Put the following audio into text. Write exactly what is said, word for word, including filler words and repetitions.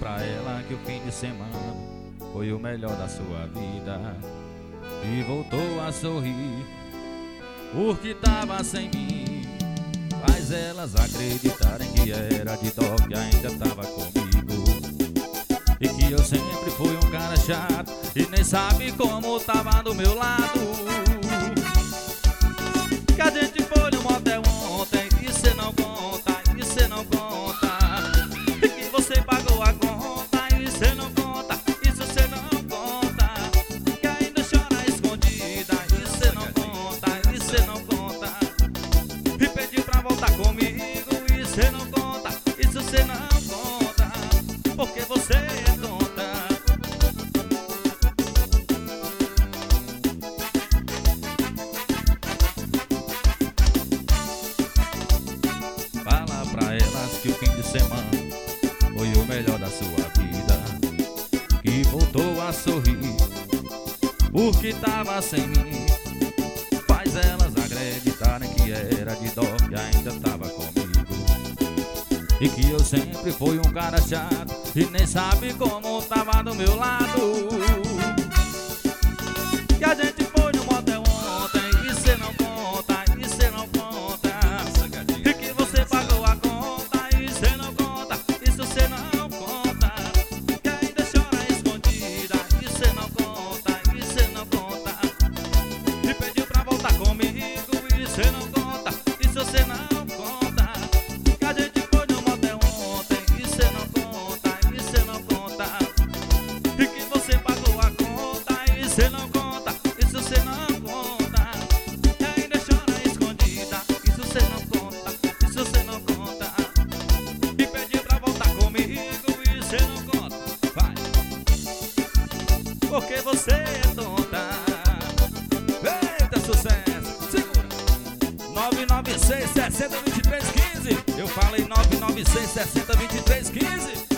pra ela que o fim de semana foi o melhor da sua vida e voltou a sorrir porque tava sem mim. Faz elas acreditarem que era de dó, que ainda tava comigo e que eu sempre fui um cara chato e nem sabe como tava do meu lado. Que a gente foi no motel ontem e cê não conta, e cê não conta. E que você pagou a conta e cê não conta, isso cê não conta. Que ainda chora escondida e cê não conta, e cê não conta. E pediu pra voltar comigo e cê não conta, isso cê não conta. Porque você é tonta. Fala pra elas que o fim de semana foi o melhor da sua vida, que voltou a sorrir porque tava sem mim. Faz elas acreditarem que era de dó, que ainda tava comigo e que eu sempre fui um cara chato e nem sabe como tava do meu lado. Que a gente foi no motel ontem e cê não conta, e cê não conta. E que você pagou a conta e cê não conta, isso cê não conta. Que ainda chora escondida e cê não conta, e cê não conta. E pediu pra voltar comigo e cê não conta, isso cê não conta. Que a gente foi no motel ontem e cê não conta, e cê não conta. E que você pagou a conta e cê não conta, isso cê não conta. E ainda chora escondida, isso cê não conta, isso cê não conta. E pediu pra voltar comigo e cê não conta. Vai, porque você é tonta. Eita, sucesso, segura. nove nove seis, sessenta, vinte e três, quinze. Eu falei nove nove seis, sessenta, vinte e três, quinze.